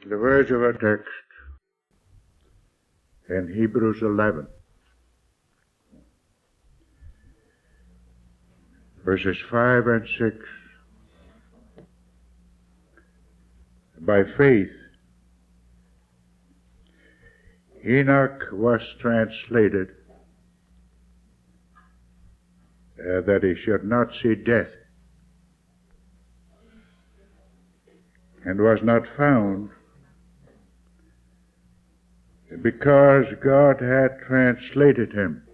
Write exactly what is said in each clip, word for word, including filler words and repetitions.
The words of our text in Hebrews eleven, verses five and six. By faith, Enoch was translated uh, that he should not see death, and was not found, because God had translated him.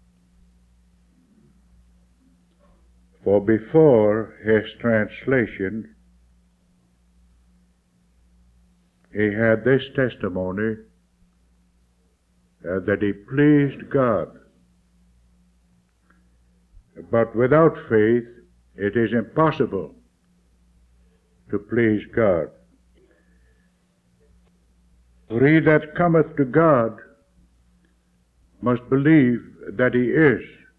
For before his translation, he had this testimony, uh, that he pleased God. But without faith, it is impossible to please God. For he that cometh to God must believe that he is,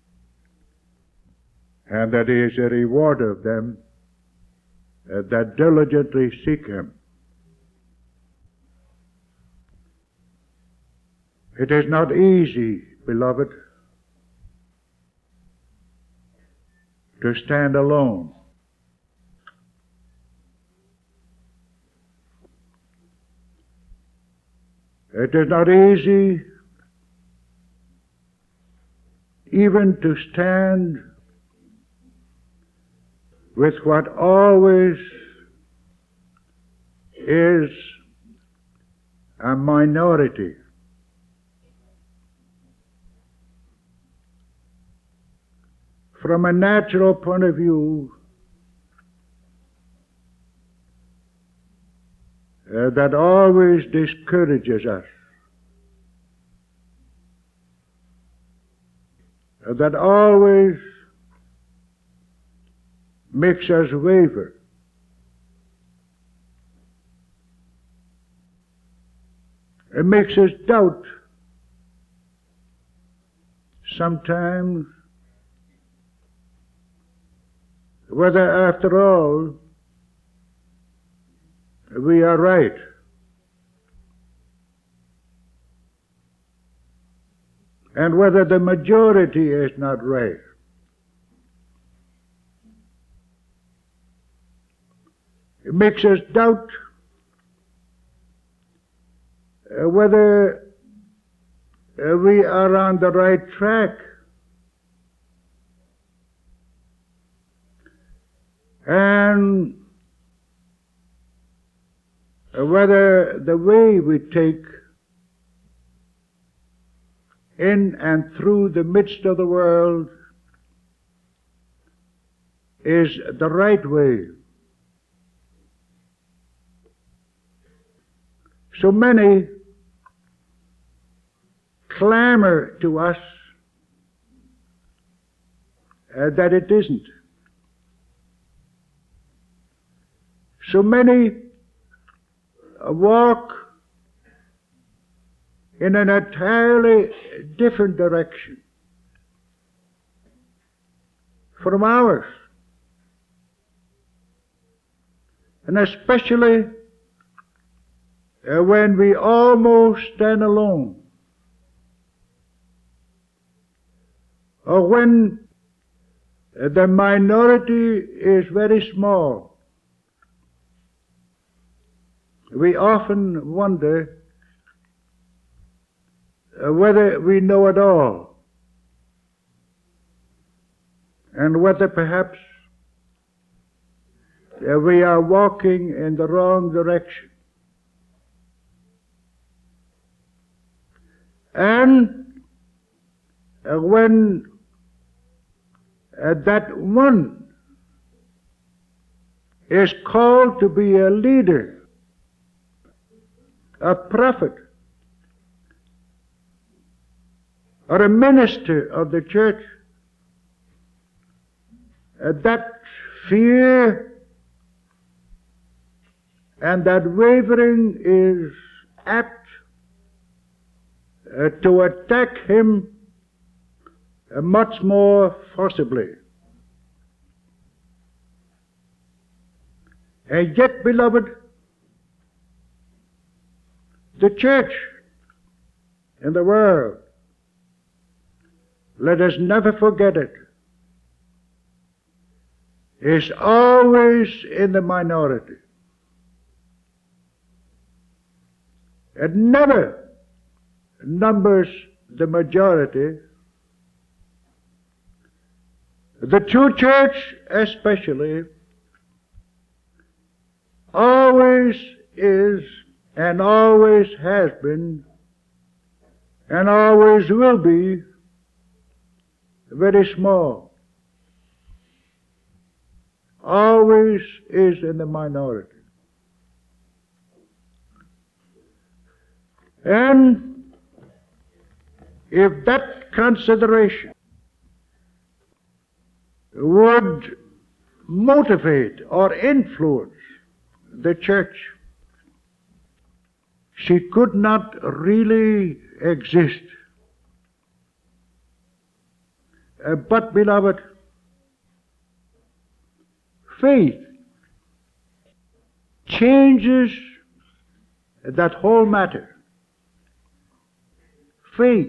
and that he is a rewarder of them uh, that diligently seek him. It is not easy, beloved, to stand alone. It is not easy even to stand with what always is a minority. From a natural point of view, uh, that always discourages us, uh, that always makes us waver. It makes us doubt sometimes whether, after all, we are right. And whether the majority is not right. It makes us doubt uh, whether uh, we are on the right track. And whether the way we take in and through the midst of the world is the right way. So many clamor to us uh, that it isn't. So many walk in an entirely different direction from ours. And especially uh, when we almost stand alone, or when uh, the minority is very small. We often wonder uh, whether we know it all, and whether perhaps uh, we are walking in the wrong direction. And uh, when uh, that one is called to be a leader, a prophet, or a minister of the church, uh, that fear and that wavering is apt uh, to attack him uh, much more forcibly. And yet, beloved, The church in the world, let us never forget it, is always in the minority. It never numbers the majority. The true church especially always is and always has been and always will be very small. Always is in the minority. And if that consideration would motivate or influence the church, she could not really exist. Uh, but, beloved, faith changes that whole matter. Faith.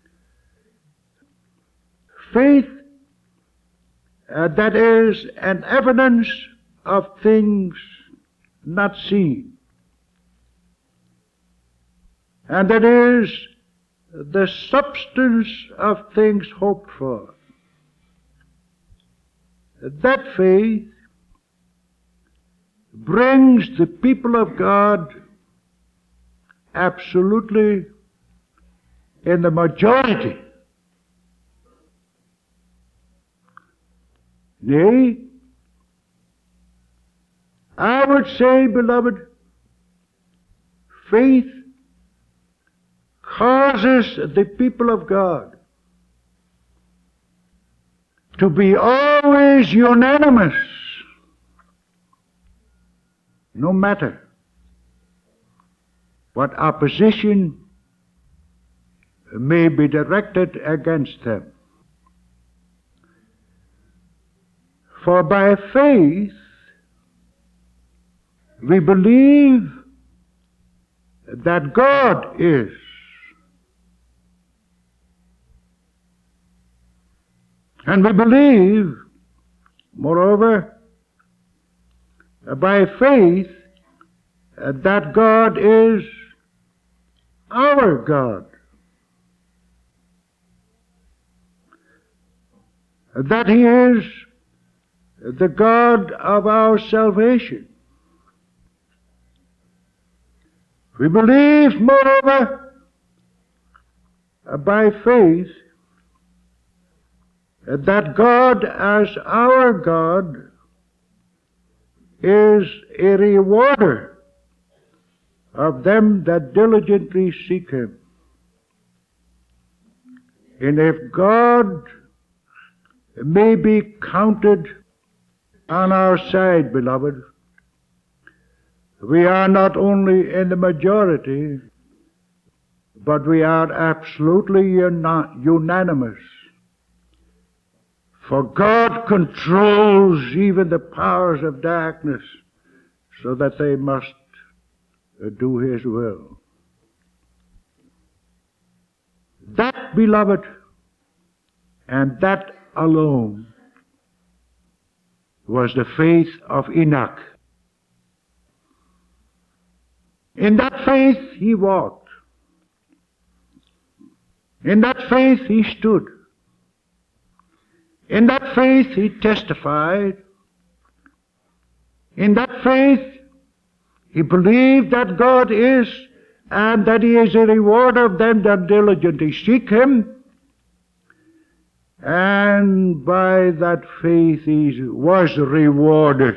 Faith uh, that is an evidence of things not seen. And that is the substance of things hoped for. That faith brings the people of God absolutely in the majority. Nay, I would say, beloved, faith causes the people of God to be always unanimous, no matter what opposition may be directed against them. For by faith we believe that God is. And we believe, moreover, by faith, that God is our God. That He is the God of our salvation. We believe, moreover, by faith, that God as our God is a rewarder of them that diligently seek Him. And if God may be counted on our side, beloved, we are not only in the majority, but we are absolutely uni- unanimous. For God controls even the powers of darkness so that they must do His will. That, beloved, and that alone was the faith of Enoch. In that faith he walked. In that faith he stood. In that faith he testified. In that faith he believed that God is, and that He is a rewarder of them that diligently seek Him. And by that faith he was rewarded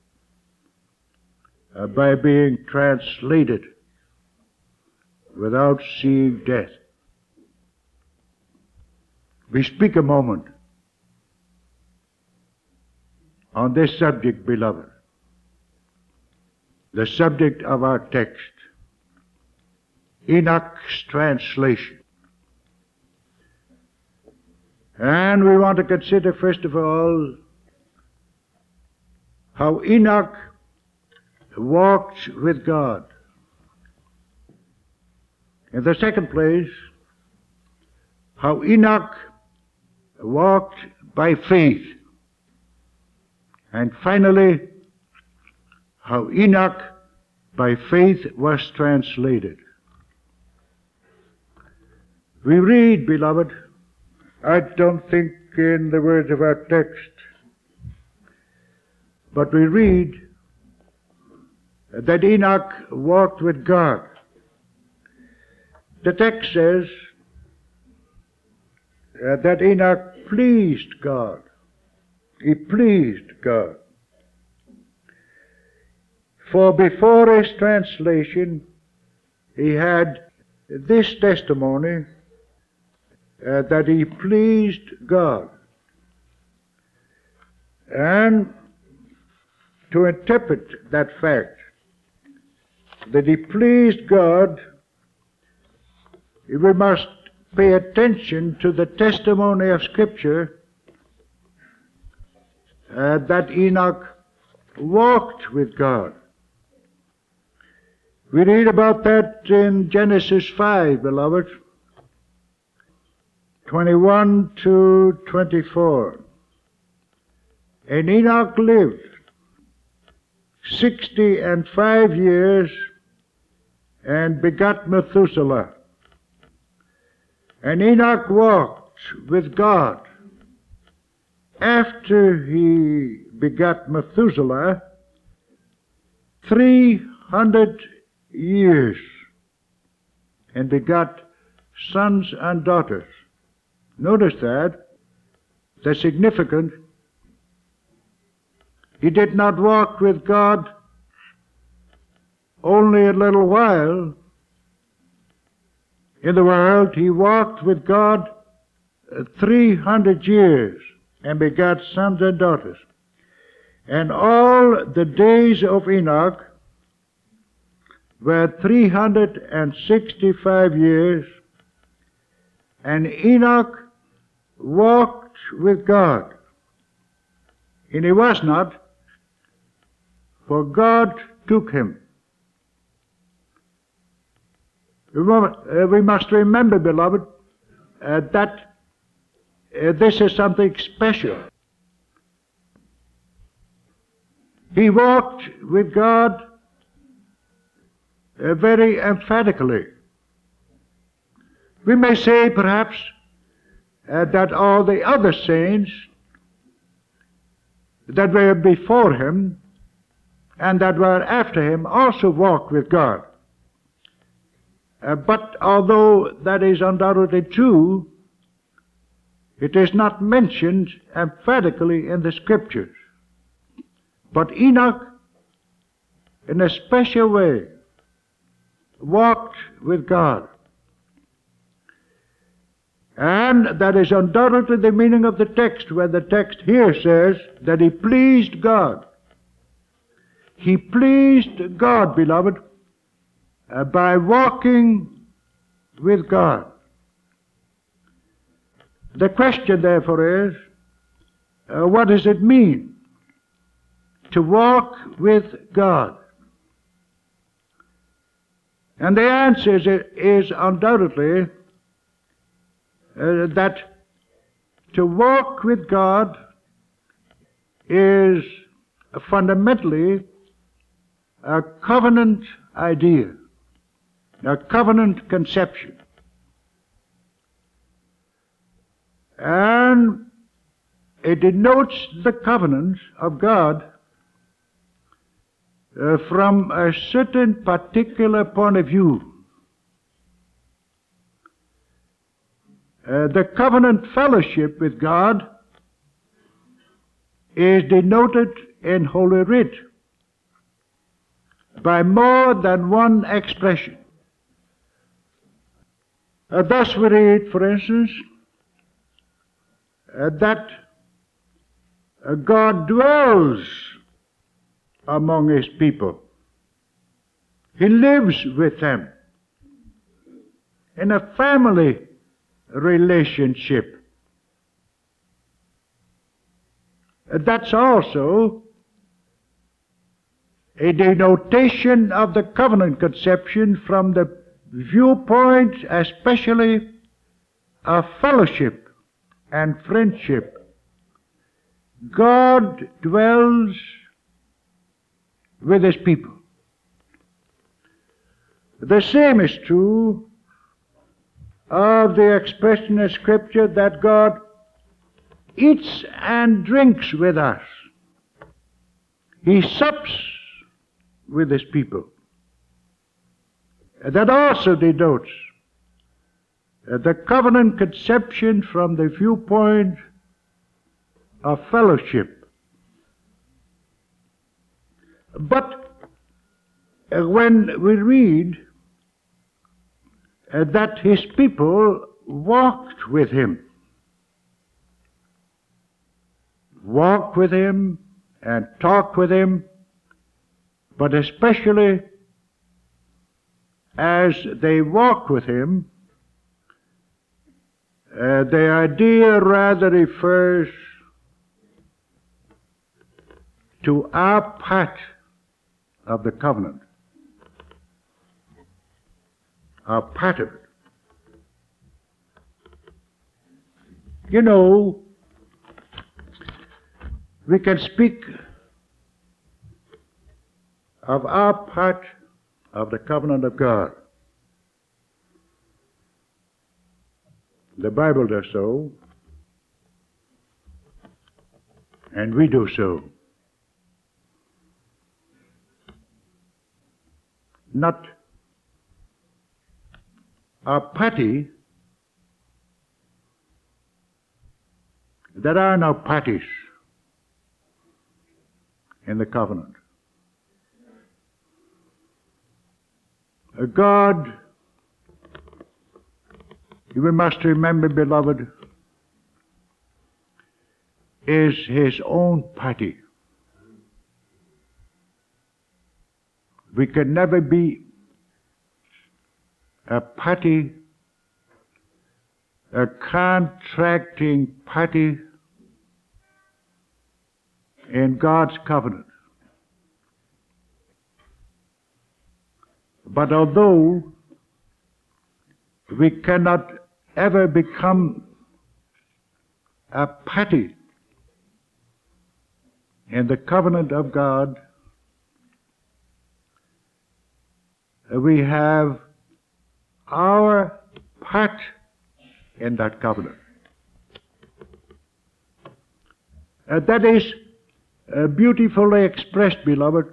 uh, by being translated without seeing death. We speak a moment on this subject, beloved, the subject of our text, Enoch's translation. And we want to consider, first of all, how Enoch walked with God. In the second place, how Enoch walked by faith. And finally, how Enoch by faith was translated. We read, beloved, I don't think in the words of our text, but we read that Enoch walked with God. The text says uh, that Enoch pleased God. He pleased God. For before his translation, he had this testimony uh, that he pleased God. And to interpret that fact, that he pleased God, we must pay attention to the testimony of Scripture uh, that Enoch walked with God. We read about that in Genesis five, beloved, twenty-one to twenty-four. And Enoch lived sixty and five years and begot Methuselah. And Enoch walked with God after he begot Methuselah three hundred years and begot sons and daughters. Notice that. That's significant. He did not walk with God only a little while in the world. He walked with God three hundred years and begot sons and daughters. And all the days of Enoch were three hundred sixty-five years, and Enoch walked with God. And he was not, for God took him. We must remember, beloved, uh, that uh, this is something special. He walked with God uh, very emphatically. We may say, perhaps, uh, that all the other saints that were before him and that were after him also walked with God. Uh, but although that is undoubtedly true, it is not mentioned emphatically in the Scriptures. But Enoch, in a special way, walked with God. And that is undoubtedly the meaning of the text, where the text here says that he pleased God. He pleased God, beloved, uh, by walking with God. The question, therefore, is, uh, what does it mean to walk with God? And the answer is, is undoubtedly Uh, that to walk with God is fundamentally a covenant idea, a covenant conception. And it denotes the covenant of God uh, from a certain particular point of view. Uh, the covenant fellowship with God is denoted in Holy Writ by more than one expression. Uh, thus we read, for instance, uh, that uh, God dwells among his people. He lives with them in a family relationship. That's also a denotation of the covenant conception from the viewpoint, especially of fellowship and friendship, God dwells with His people. The same is true of the expression in Scripture that God eats and drinks with us. He sups with His people. That also denotes the covenant conception from the viewpoint of fellowship. But when we read that His people walked with Him, walked with Him and talked with Him, but especially as they walked with Him, uh, the idea rather refers to our part of the covenant, our part of it. You know, we can speak of our part of the covenant of God. The Bible does so, and we do so. Not our party. There are no parties in the covenant. God, we must remember, beloved, is His own party. We can never be a party, a contracting party in God's covenant. But although we cannot ever become a party in the covenant of God, we have our part in that covenant. Uh, that is uh, beautifully expressed, beloved,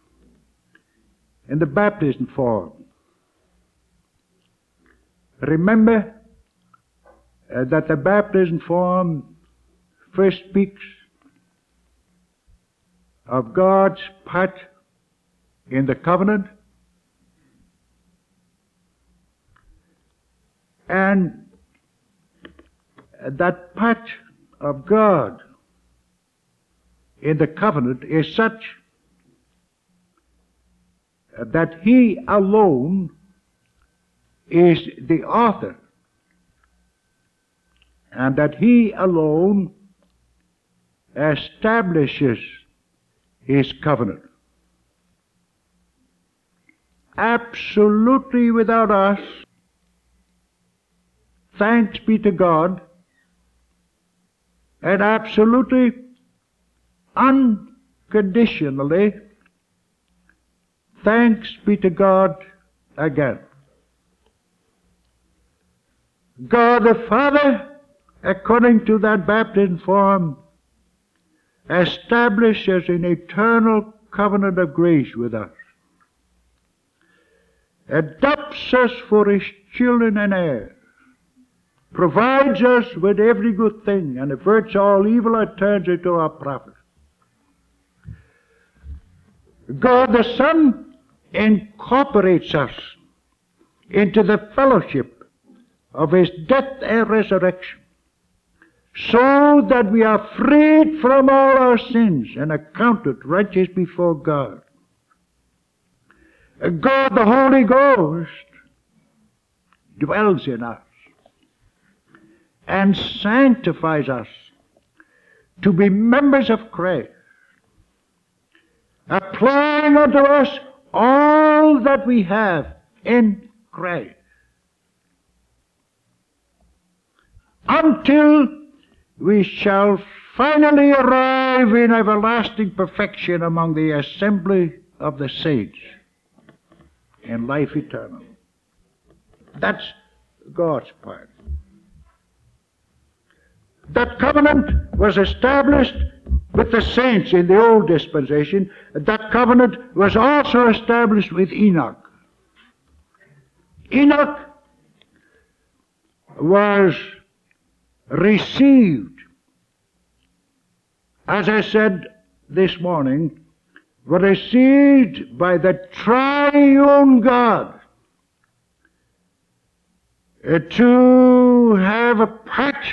in the baptism form. Remember uh, that the baptism form first speaks of God's part in the covenant, and that part of God in the covenant is such that He alone is the author, and that He alone establishes His covenant. Absolutely without us, thanks be to God, and absolutely unconditionally, thanks be to God again. God the Father, according to that baptism form, establishes an eternal covenant of grace with us, adopts us for His children and heirs, provides us with every good thing, and averts all evil and turns it to our profit. God the Son incorporates us into the fellowship of His death and resurrection, so that we are freed from all our sins and accounted righteous before God. God the Holy Ghost dwells in us and sanctifies us to be members of Christ, applying unto us all that we have in cry. Until we shall finally arrive in everlasting perfection among the assembly of the saints in life eternal. That's God's part. That covenant was established with the saints in the old dispensation. That covenant was also established with Enoch. Enoch was received, as I said this morning, were received by the triune God uh, to have a part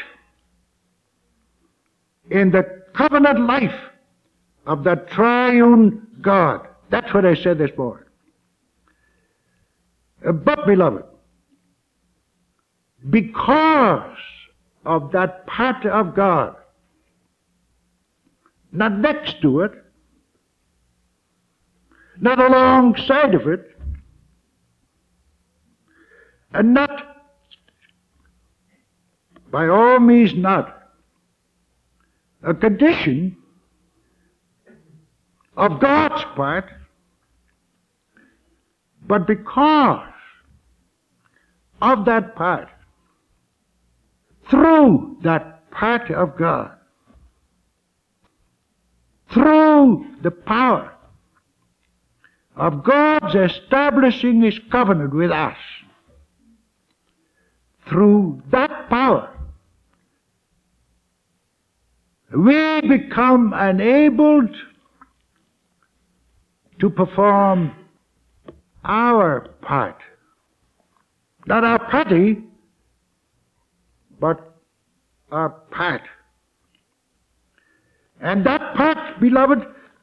in the covenant life of the triune God. That's what I said this morning. Uh, but, beloved, because of that part of God, not next to it, not alongside of it, and not, by all means not, a condition of God's part, but because of that part, through that part of God, through the power of God's establishing His covenant with us, through that power, we become enabled to perform our part. Not our party, but our part. And that part, beloved,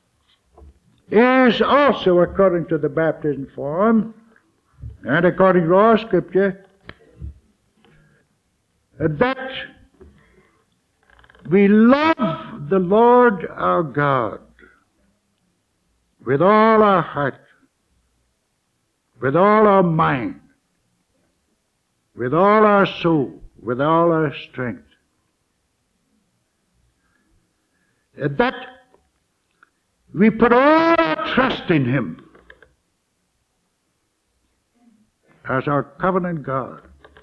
is also, according to the baptism form, and according to our Scripture, that we love the Lord our God with all our heart, with all our mind, with all our soul, with all our strength. That we put all our trust in Him as our covenant God.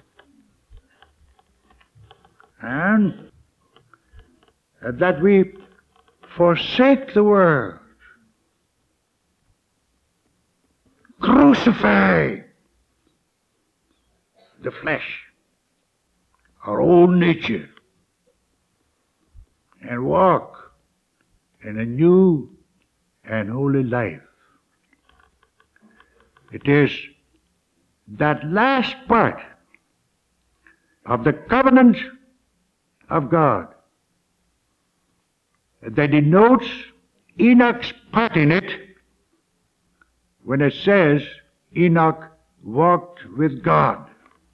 And that we forsake the world, crucify the flesh, our own nature, and walk in a new and holy life. It is that last part of the covenant of God that denotes Enoch's part in it when it says Enoch walked with God.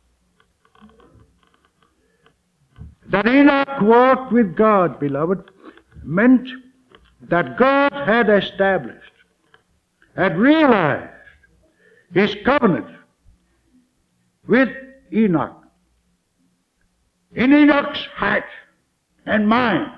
That Enoch walked with God, beloved, meant that God had established, had realized His covenant with Enoch in Enoch's heart and mind,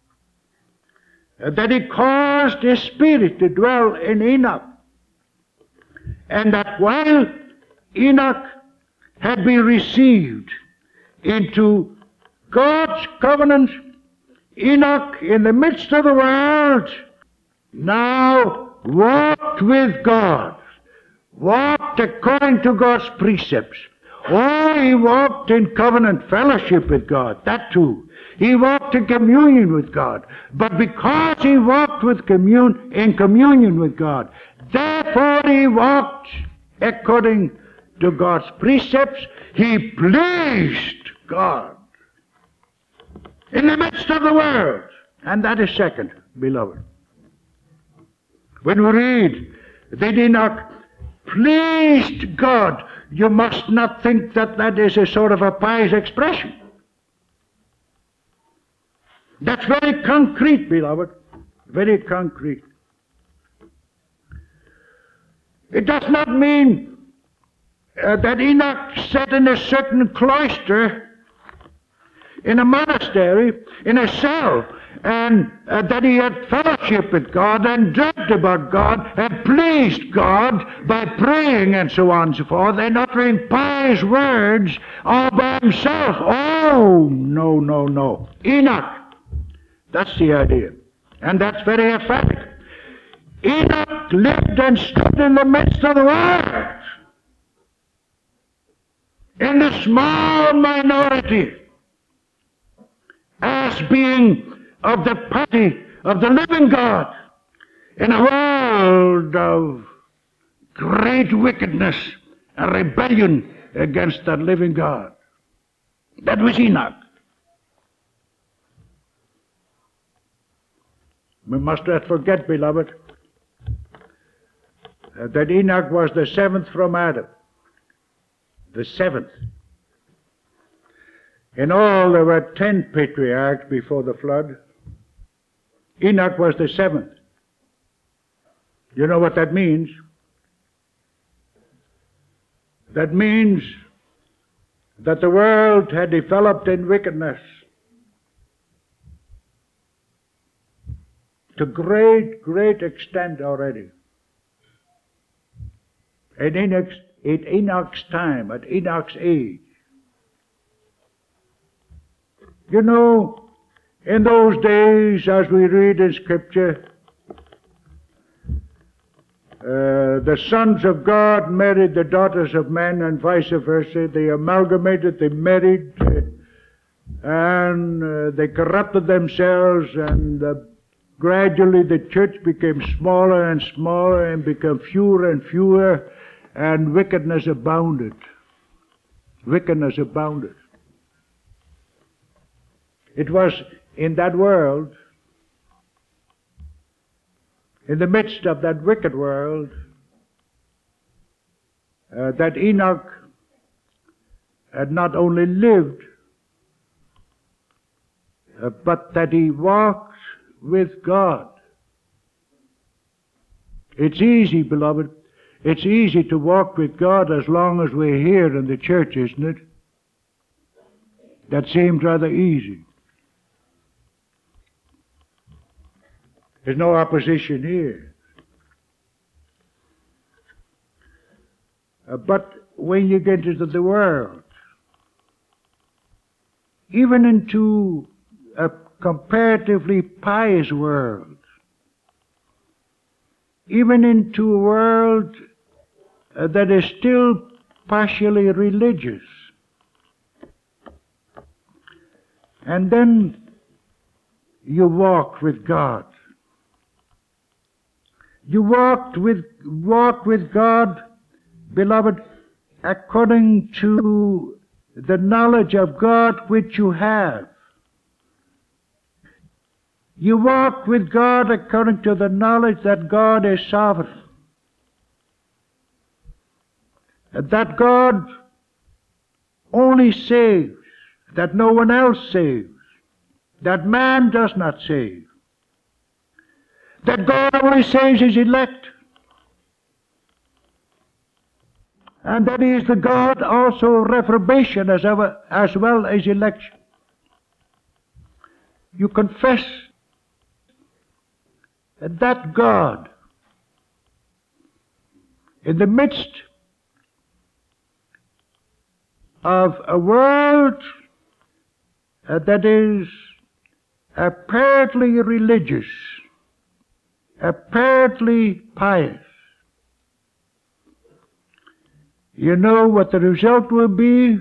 that He caused His Spirit to dwell in Enoch, and that while Enoch had been received into God's covenant, Enoch, in the midst of the world, now walked with God, walked according to God's precepts. Oh, he walked in covenant fellowship with God, that too. He walked in communion with God. But because he walked with commun- in communion with God, therefore he walked according to God's precepts. He pleased God in the midst of the world. And that is second, beloved. When we read that Enoch pleased God, you must not think that that is a sort of a pious expression. That's very concrete, beloved. Very concrete. It does not mean uh, that Enoch sat in a certain cloister, in a monastery, in a cell, and uh, that he had fellowship with God and dreamt about God and pleased God by praying and so on and so forth and uttering pious words all by himself. Oh, no, no, no. Enoch. That's the idea. And that's very emphatic. Enoch lived and stood in the midst of the world, in the small minority, as being of the party of the living God, in a world of great wickedness and rebellion against that living God. That was Enoch. We must not forget, beloved, uh, that Enoch was the seventh from Adam. The seventh. In all, there were ten patriarchs before the flood. Enoch was the seventh. You know what that means? That means that the world had developed in wickedness to great, great extent already. At Enoch's, at Enoch's time, at Enoch's age. You know, in those days, as we read in Scripture, uh, the sons of God married the daughters of men and vice versa. They amalgamated, they married, uh, and uh, they corrupted themselves, and uh, gradually the church became smaller and smaller and became fewer and fewer, and wickedness abounded. Wickedness abounded. It was in that world, in the midst of that wicked world, uh, that Enoch had not only lived, uh, but that he walked with God. It's easy, beloved. It's easy to walk with God as long as we're here in the church, isn't it? That seems rather easy. There's no opposition here. Uh, but when you get into the world, even into a comparatively pious world, even into a world uh, that is still partially religious, and then you walk with God. You walked with, walk with God, beloved, according to the knowledge of God which you have. You walk with God according to the knowledge that God is sovereign, that God only saves, that no one else saves, that man does not save, that God only saves his elect, and that he is the God also of reprobation as, ever, as well as election. You confess that that God, in the midst of a world uh, that is apparently religious, apparently pious, you know what the result will be?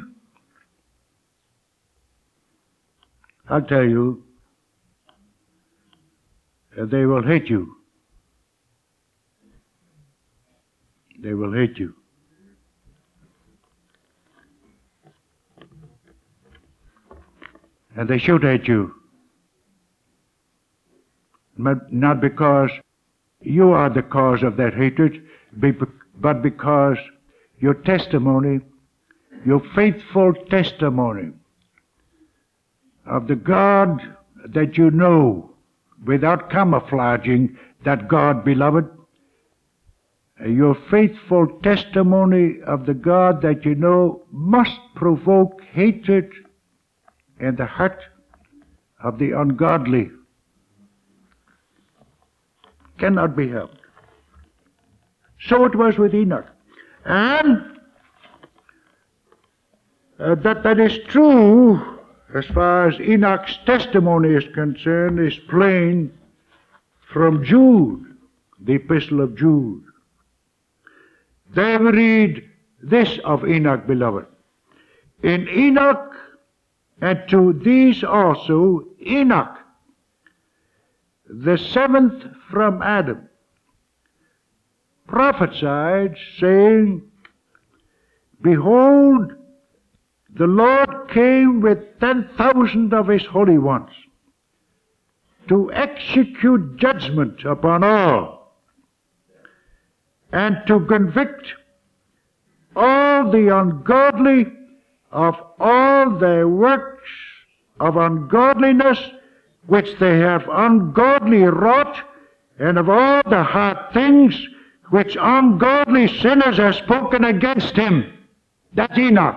I'll tell you. They will hate you. They will hate you. And they should hate you. Not because you are the cause of that hatred, but because your testimony, your faithful testimony of the God that you know, without camouflaging that God, beloved, your faithful testimony of the God that you know must provoke hatred in the heart of the ungodly. Cannot be helped. So it was with Enoch. And uh, that that is true as far as Enoch's testimony is concerned is plain from Jude, the epistle of Jude. There we read this of Enoch, beloved. In Enoch, and to these also, Enoch, the seventh from Adam, prophesied, saying, Behold, the Lord came with ten thousand of his holy ones to execute judgment upon all, and to convict all the ungodly of all their works of ungodliness which they have ungodly wrought, and of all the hard things which ungodly sinners have spoken against him. That's Enoch.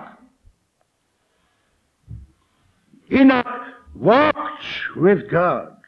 Enoch walked with God.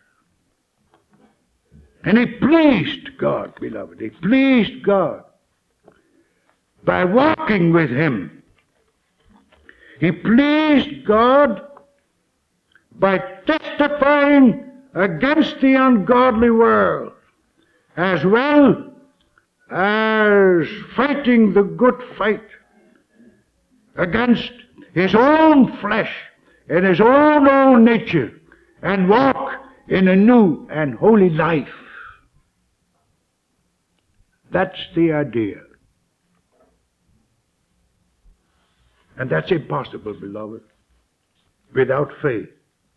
And he pleased God, beloved. He pleased God by walking with him. He pleased God by testifying against the ungodly world, as well as fighting the good fight against his own flesh and his own old nature, and walk in a new and holy life. That's the idea. And that's impossible, beloved, without faith.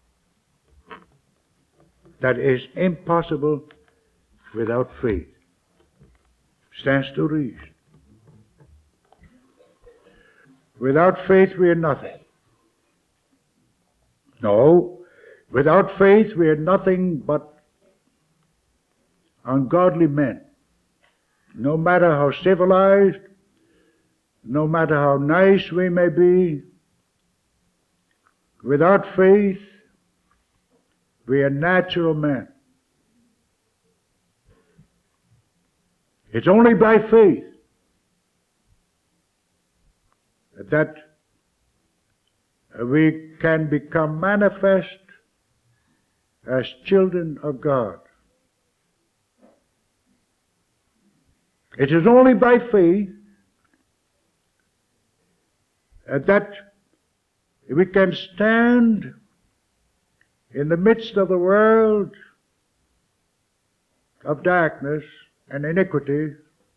That is impossible without faith. Stands to reason. Without faith we are nothing. No, without faith we are nothing but ungodly men. No matter how civilized, no matter how nice we may be, without faith we are natural men. It's only by faith that we can become manifest as children of God. It is only by faith that we can stand in the midst of the world of darkness and iniquity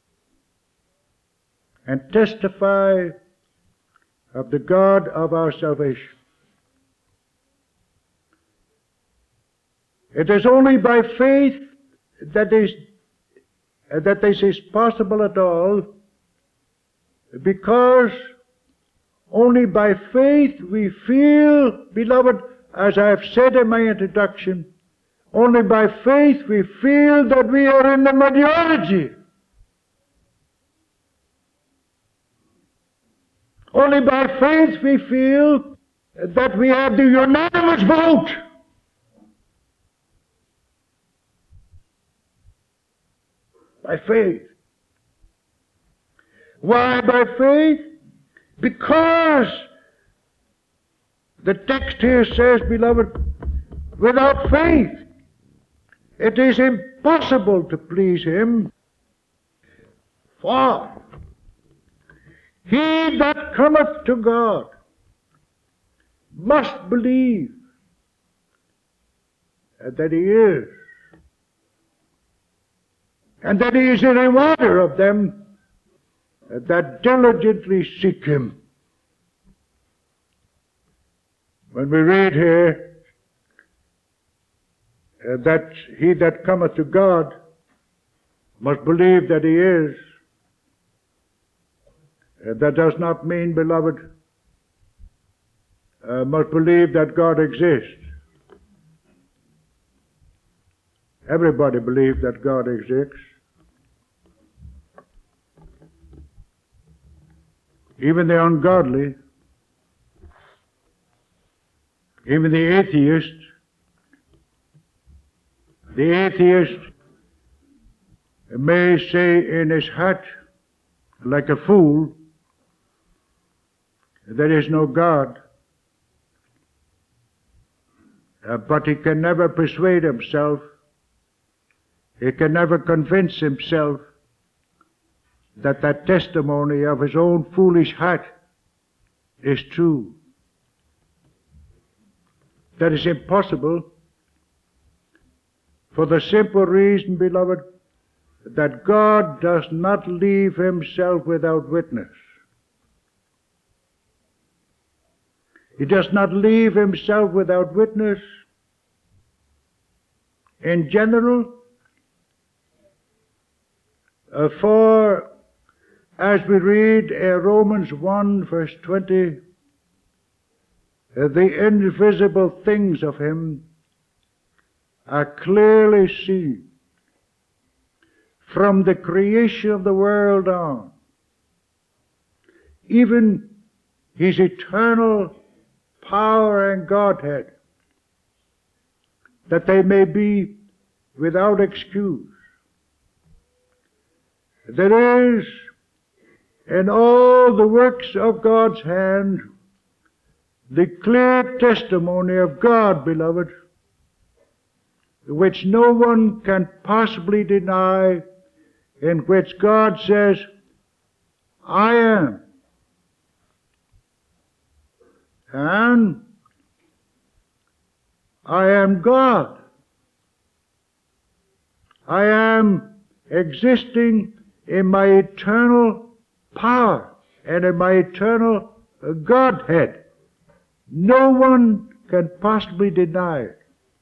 and testify of the God of our salvation. It is only by faith that is that this is possible at all, because only by faith we feel, beloved, as I have said in my introduction, only by faith we feel that we are in the majority. Only by faith we feel that we have the unanimous vote. By faith. Why by faith? Because the text here says, beloved, without faith it is impossible to please him. For he that cometh to God must believe that he is, and that he is a rewarder of them that diligently seek him. When we read here uh, that he that cometh to God must believe that he is, uh, that does not mean, beloved, uh, must believe that God exists. Everybody believes that God exists. even the ungodly, even the atheist, the atheist may say in his heart, like a fool, there is no God, uh, but he can never persuade himself, he can never convince himself that that testimony of his own foolish heart is true. That is impossible for the simple reason, beloved, that God does not leave himself without witness. He does not leave himself without witness in general, uh, for as we read in Romans one verse twenty, uh, the invisible things of him are clearly seen from the creation of the world on, even his eternal power and Godhead, that they may be without excuse. There is in all the works of God's hand the clear testimony of God, beloved, which no one can possibly deny, in which God says, I am. And I am God. I am existing in my eternal power and in my eternal Godhead. No one can possibly deny it.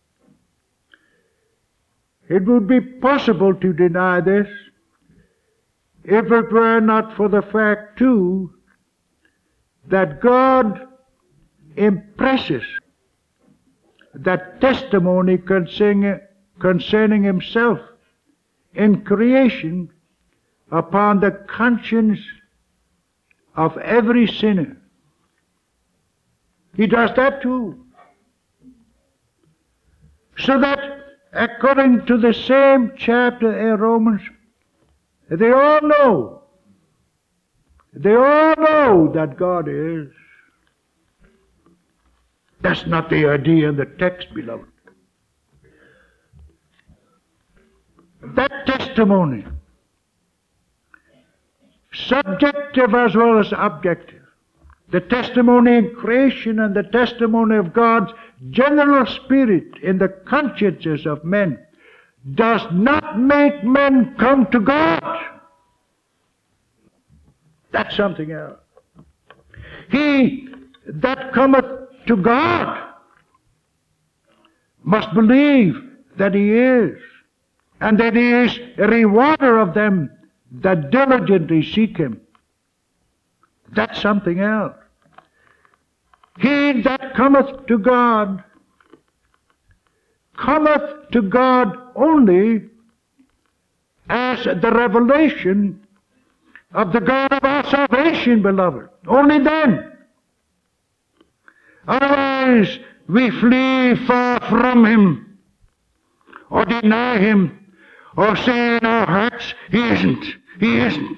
It would be possible to deny this if it were not for the fact, too, that God impresses that testimony concerning, concerning himself in creation upon the conscience of every sinner. He does that too. So that according to the same chapter in Romans, they all know, they all know that God is. That's not the idea in the text, beloved. That testimony, subjective as well as objective, the testimony in creation and the testimony of God's general spirit in the consciences of men, does not make men come to God. That's something else. He that cometh to God must believe that he is, and that he is a rewarder of them that diligently seek him. That's something else. He that cometh to God cometh to God only as the revelation of the God of our salvation, beloved. Only then. Otherwise, we flee far from him, or deny him, or say in our hearts, he isn't, he isn't.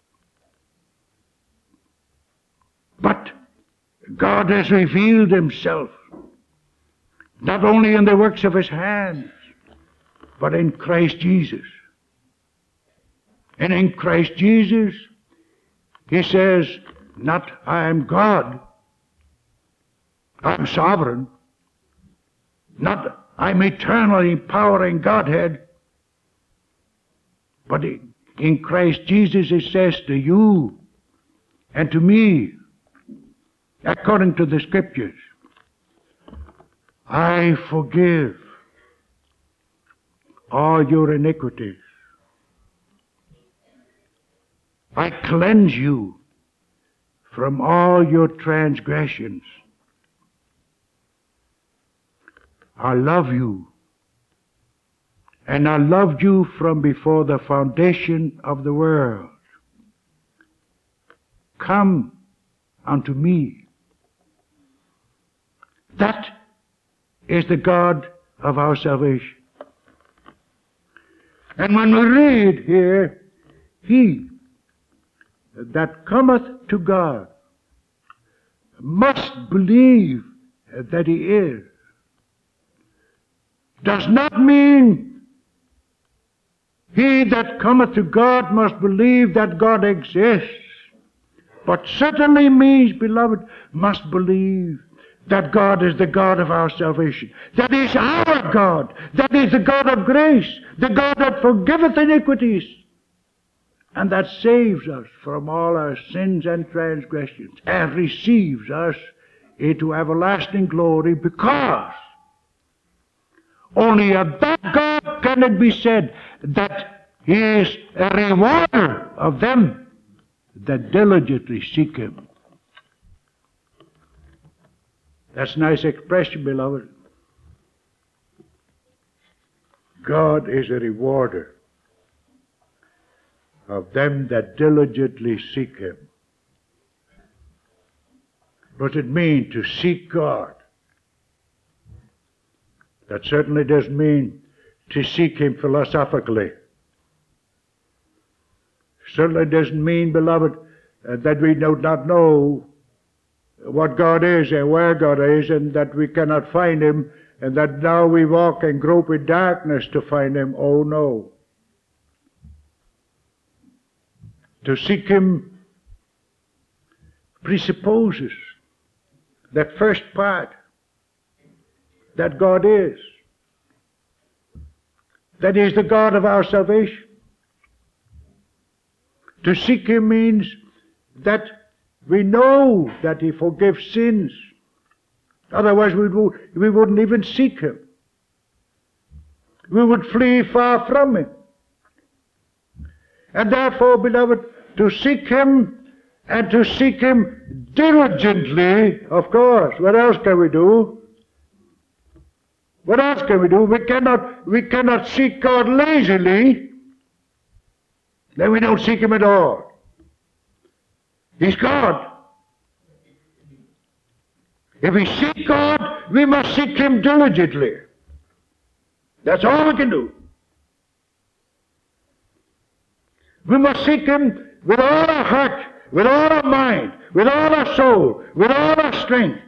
But God has revealed himself, not only in the works of his hands, but in Christ Jesus. And in Christ Jesus, he says, not I am God, I'm sovereign, not I'm eternally empowering Godhead, but in Christ Jesus it says to you and to me, according to the Scriptures, I forgive all your iniquities. I cleanse you from all your transgressions. I love you, and I loved you from before the foundation of the world. Come unto me. That is the God of our salvation. And when we read here, he that cometh to God must believe that he is, does not mean he that cometh to God must believe that God exists, but certainly means, beloved, must believe that God is the God of our salvation. That is our God. That is the God of grace, the God that forgiveth iniquities, and that saves us from all our sins and transgressions, and receives us into everlasting glory, because only of that God can it be said that he is a rewarder of them that diligently seek him. That's a nice expression, beloved. God is a rewarder of them that diligently seek him. What does it mean to seek God? That certainly doesn't mean to seek him philosophically. Certainly doesn't mean, beloved, uh, that we do not know what God is and where God is, and that we cannot find him, and that now we walk and grope in darkness to find him. Oh no. To seek him presupposes that first part, that God is. That is the God of our salvation. To seek him means that we know that he forgives sins. Otherwise we, would, we wouldn't even seek him. We would flee far from him. And therefore, beloved, to seek him, and to seek him diligently, of course. What else can we do? What else can we do? We cannot, we cannot seek God lazily. Then we don't seek him at all. He's God. If we seek God, we must seek him diligently. That's all we can do. We must seek him with all our heart, with all our mind, with all our soul, with all our strength.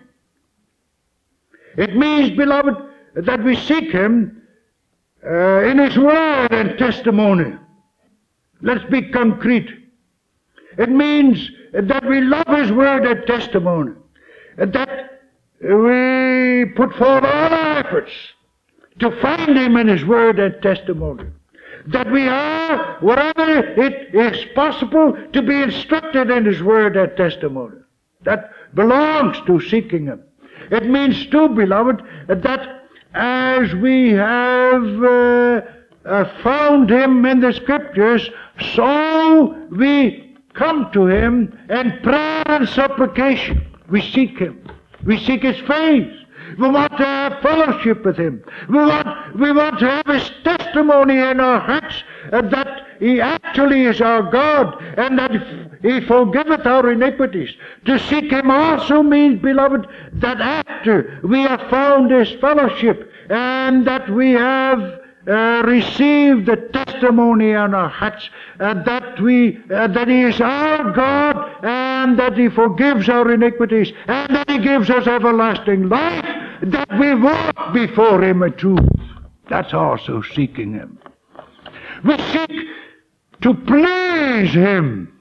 It means, beloved, that we seek him uh, in his word and testimony. Let's be concrete. It means that we love his word and testimony, that we put forth all our efforts to find him in his word and testimony, that we are, wherever it is possible, to be instructed in his word and testimony. That belongs to seeking him. It means too, beloved, that as we have uh, uh, found him in the Scriptures, so we come to him in prayer and supplication. We seek him. We seek his face. We want to have fellowship with him. We want, we want to have his testimony in our hearts, uh, that he actually is our God, and that he forgiveth our iniquities. To seek him also means, beloved, that after we have found his fellowship, and that we have uh, received the testimony in our hearts, uh, that we uh, that he is our God, and that he forgives our iniquities, and that he gives us everlasting life, that we walk before him in truth. That's also seeking him. We seek to please him.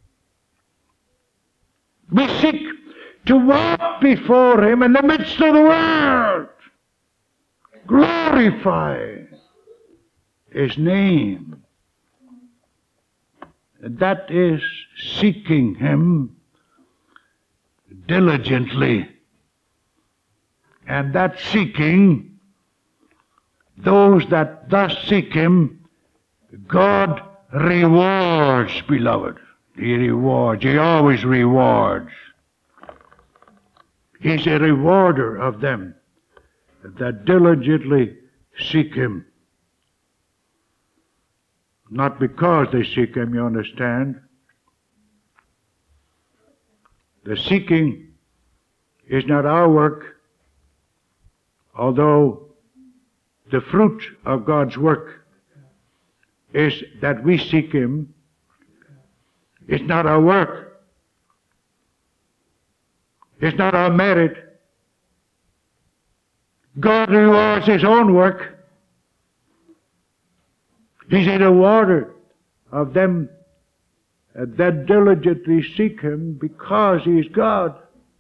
We seek to walk before him in the midst of the world. Glorify his name. That is seeking him diligently. And that seeking, those that thus seek him, God rewards, beloved. He rewards. He always rewards. He's a rewarder of them that diligently seek him. Not because they seek him, you understand, The seeking is not our work, although the fruit of God's work is that we seek Him. It's not our work. It's not our merit. God rewards His own work. He's a rewarder of them that diligently seek Him because He is God.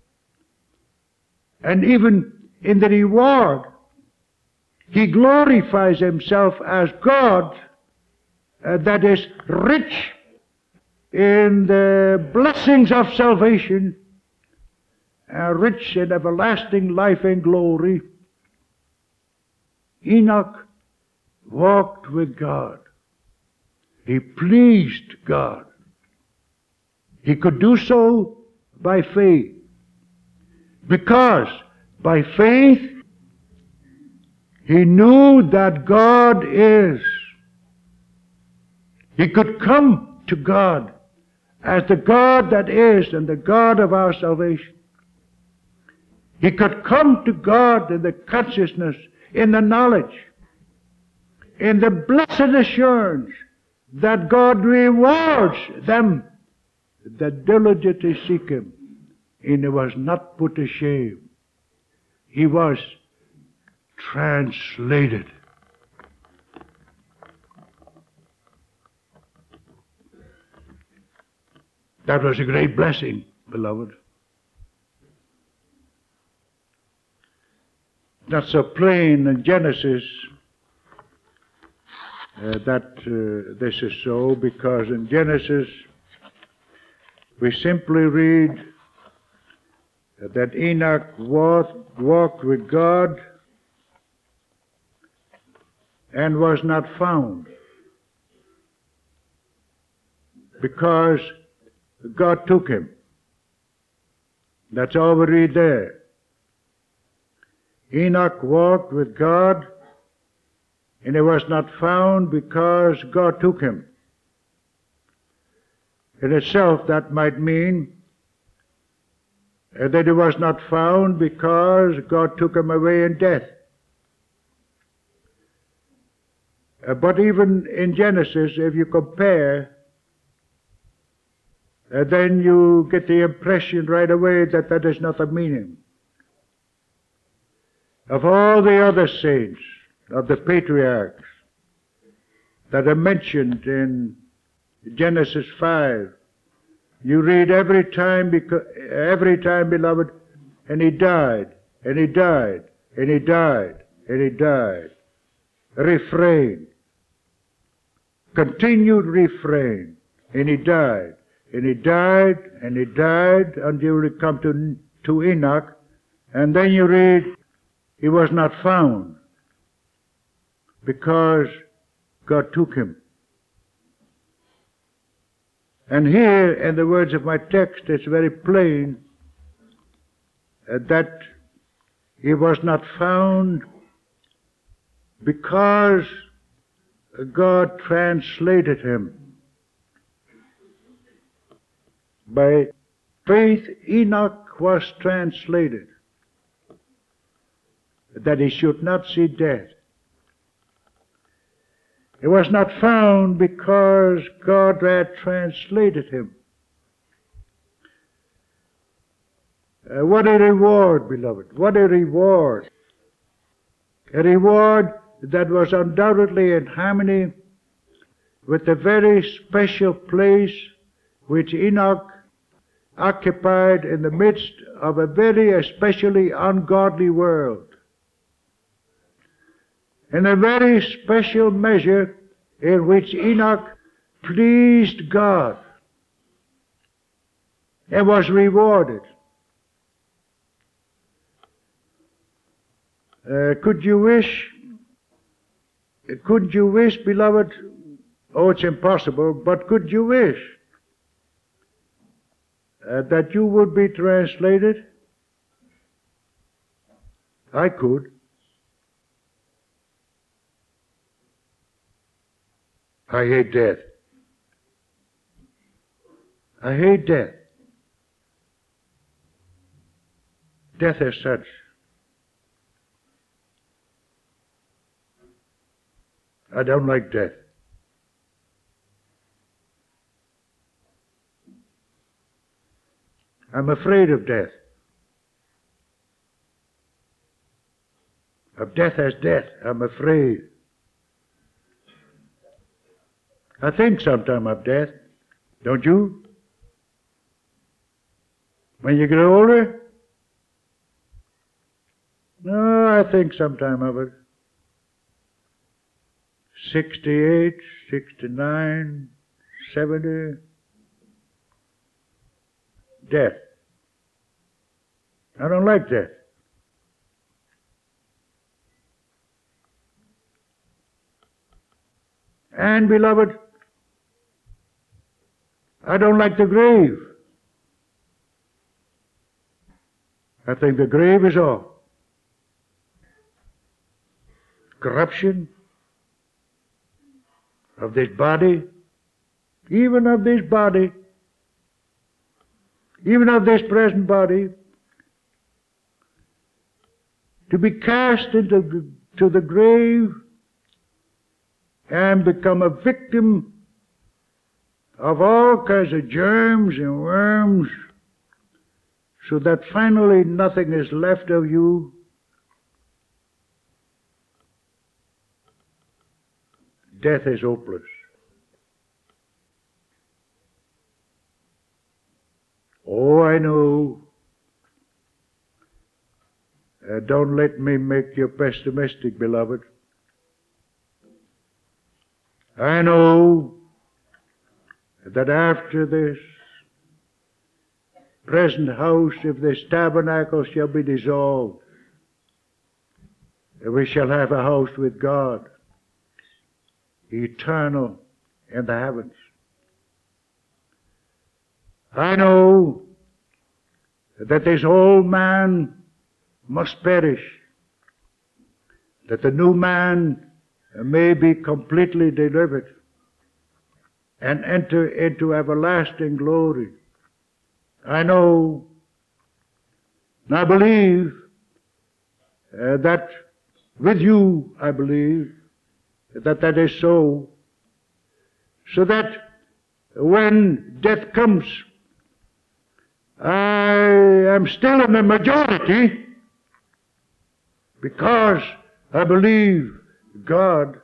And even in the reward, He glorifies Himself as God uh, that is rich in the blessings of salvation, uh, rich in everlasting life and glory. Enoch walked with God. He pleased God. He could do so by faith, because by faith he knew that God is. He could come to God as the God that is and the God of our salvation. He could come to God in the consciousness, in the knowledge, in the blessed assurance that God rewards them that diligently seek Him. And He was not put to shame. He was translated. That was a great blessing, beloved. Not so plain in Genesis uh, that uh, this is so, because in Genesis we simply read that Enoch walked, walked with God and was not found, because God took him. That's all we read there. Enoch walked with God and he was not found because God took him. In itself, that might mean uh, that he was not found because God took him away in death. Uh, but even in Genesis, if you compare, uh, then you get the impression right away that that is not the meaning. Of all the other saints, of the patriarchs that are mentioned in Genesis five, you read every time, because, every time, beloved, and he died, and he died, and he died, and he died. Refrain. Continued refrain. And he died, and he died, and he died until he come to, to Enoch. And then you read, he was not found because God took him. And here, in the words of my text, it's very plain uh, that he was not found because God translated him. By faith, Enoch was translated, that he should not see death. He was not found because God had translated him. Uh, what a reward, beloved. What a reward. A reward that was undoubtedly in harmony with the very special place which Enoch occupied in the midst of a very especially ungodly world. In a very special measure in which Enoch pleased God and was rewarded. Uh, could you wish, could you wish, beloved, oh, it's impossible, but could you wish uh, that you would be translated? I could. I hate death. I hate death. death as such. I don't like death. I'm afraid of death. Of death as death. I'm afraid. I think sometime of death. Don't you? When you get older? No, I think sometime of it. sixty-eight, sixty-nine, seventy. Death. I don't like death. And, beloved, I don't like the grave. I think the grave is all. Corruption of this body, even of this body, even of this present body, to be cast into to the grave and become a victim of all kinds of germs and worms, so that finally nothing is left of you. Death is hopeless. Oh, I know. Uh, don't let me make you pessimistic, beloved. I know that after this present house, if this tabernacle shall be dissolved, we shall have a house with God, eternal in the heavens. I know that this old man must perish, that the new man may be completely delivered and enter into everlasting glory. I know, and I believe uh, that with you, I believe that that is so, so that when death comes, I am still in the majority because I believe God.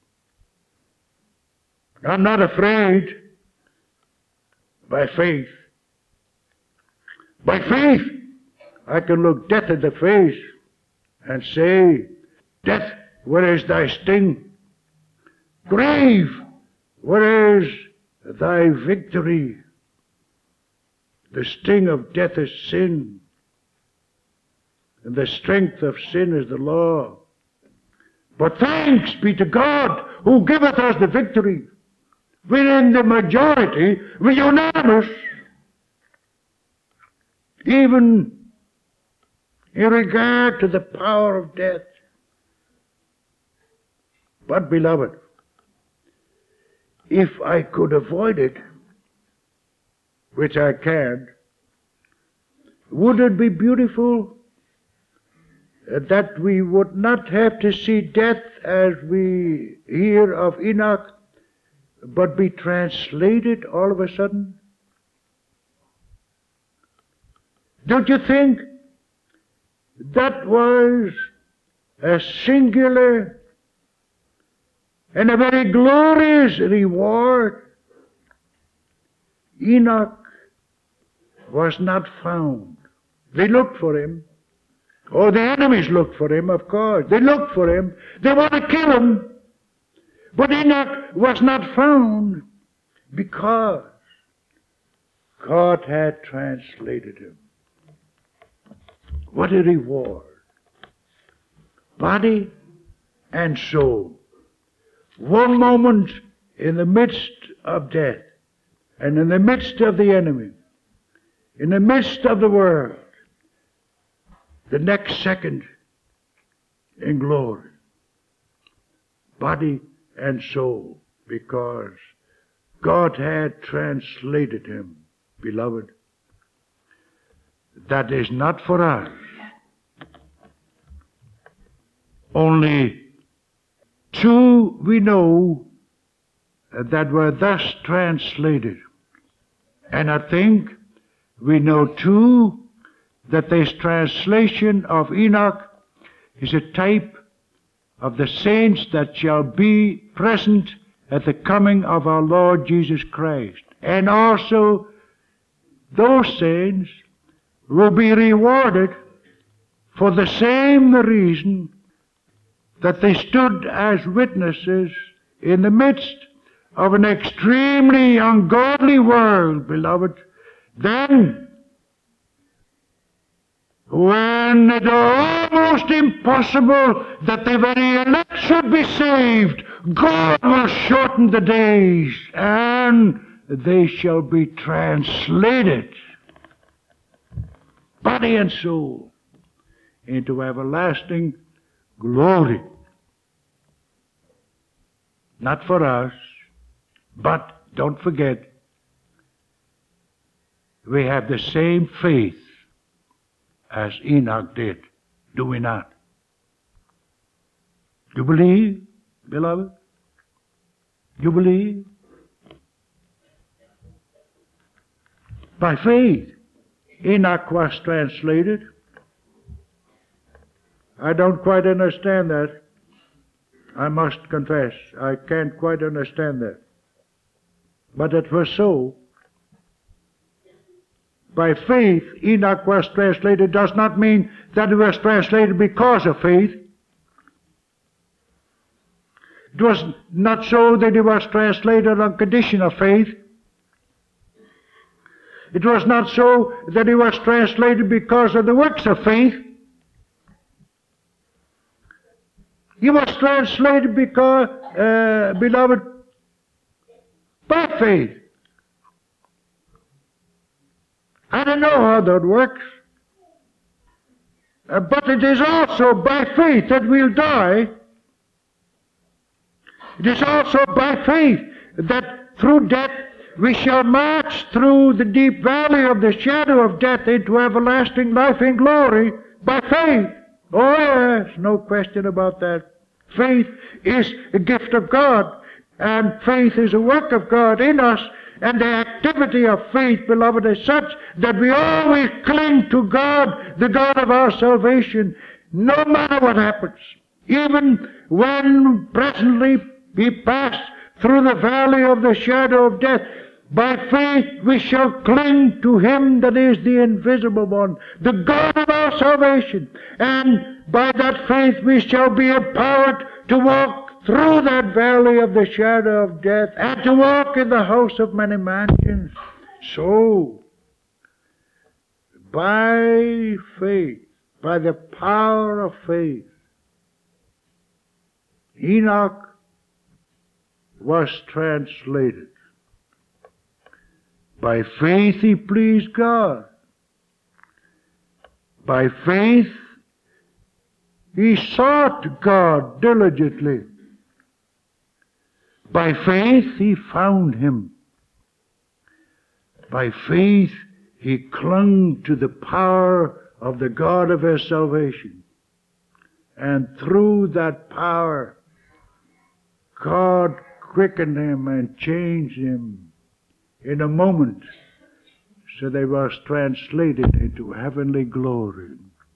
I'm not afraid by faith. By faith, I can look death in the face and say, death, where is thy sting? Grave, where is thy victory? The sting of death is sin, and the strength of sin is the law. But thanks be to God who giveth us the victory. We're in the majority, we're unanimous, even in regard to the power of death. But, beloved, if I could avoid it, which I can't, would it be beautiful that we would not have to see death as we hear of Enoch, but be translated all of a sudden? Don't you think that was a singular and a very glorious reward? Enoch was not found. They looked for him. Oh, the enemies looked for him, of course. They looked for him. They want to kill him. But Enoch was not found because God had translated him. What a reward. Body and soul. One moment in the midst of death, and in the midst of the enemy, in the midst of the world, the next second in glory. Body and soul, because God had translated him, beloved. That is not for us. Only two we know that were thus translated. And I think we know too that this translation of Enoch is a type of the saints that shall be present at the coming of our Lord Jesus Christ. And also those saints will be rewarded for the same reason that they stood as witnesses in the midst of an extremely ungodly world, beloved. Then, when it is almost impossible that the very elect should be saved, God will shorten the days, and they shall be translated, body and soul, into everlasting glory. Not for us, but don't forget, we have the same faith as Enoch did, do we not? You believe, beloved? You believe? By faith, Enoch was translated. I don't quite understand that. I must confess, I can't quite understand that. But it was so. By faith, Enoch was translated does not mean that he was translated because of faith. It was not so that he was translated on condition of faith. It was not so that he was translated because of the works of faith. He was translated because, uh, beloved, by faith. I don't know how that works. Uh, but it is also by faith that we'll die. It is also by faith that through death we shall march through the deep valley of the shadow of death into everlasting life in glory. By faith. Oh yes, no question about that. Faith is a gift of God, and faith is a work of God in us, and the activity of faith, beloved, is such that we always cling to God, the God of our salvation, no matter what happens. Even when presently we pass through the valley of the shadow of death, by faith we shall cling to Him that is the invisible one, the God of our salvation. And by that faith we shall be empowered to walk through that valley of the shadow of death and to walk in the house of many mansions. So, by faith, by the power of faith, Enoch was translated. By faith he pleased God. By faith he sought God diligently. By faith he found Him. By faith he clung to the power of the God of his salvation. And through that power, God quickened him and changed him in a moment, so they was translated into heavenly glory.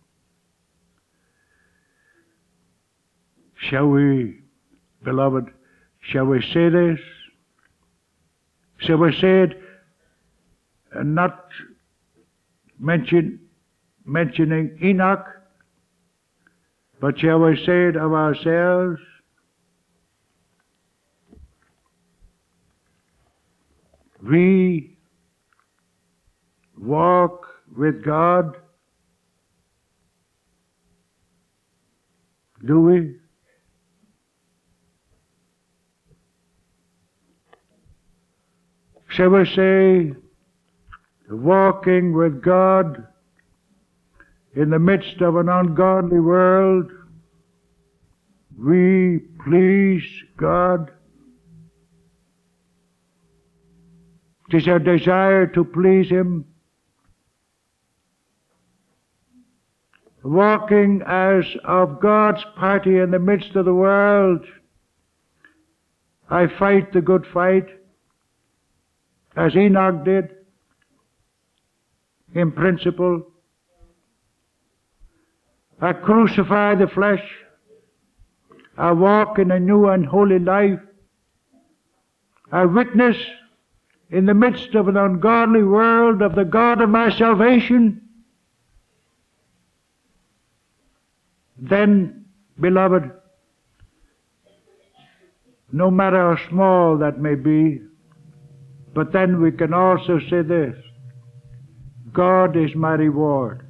Shall we, beloved, shall we say this? Shall we say it and not mention, mentioning Enoch, but shall we say it of ourselves? We walk with God, do we? Shall we say, walking with God in the midst of an ungodly world, we please God? It is our desire to please Him. walking as of God's party in the midst of the world. I fight the good fight, as Enoch did, in principle. I crucify the flesh. I walk in a new and holy life. I witness in the midst of an ungodly world of the God of my salvation. Then, beloved, no matter how small that may be, but then we can also say this: God is my reward.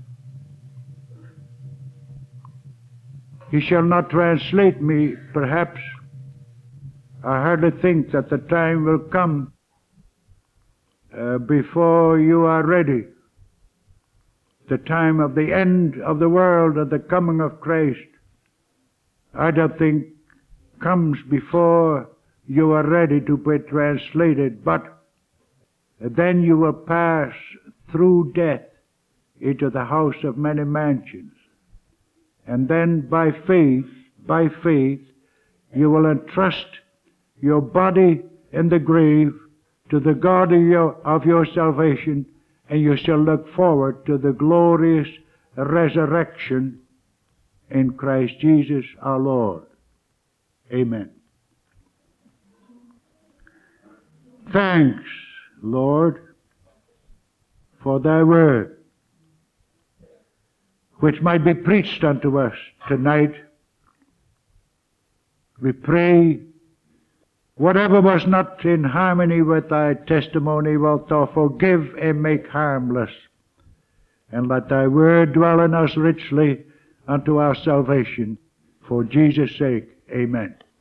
He shall not translate me, perhaps. I hardly think that the time will come uh, before you are ready. The time of the end of the world and the coming of Christ, I don't think comes before you are ready to be translated, but then you will pass through death into the house of many mansions. And then by faith, by faith, you will entrust your body in the grave to the God of your, of your salvation, and you shall look forward to the glorious resurrection in Christ Jesus our Lord. Amen. Thanks, Lord, for thy word, which might be preached unto us tonight. We pray, whatever was not in harmony with thy testimony, wilt thou forgive and make harmless. And let thy word dwell in us richly unto our salvation. For Jesus' sake, amen.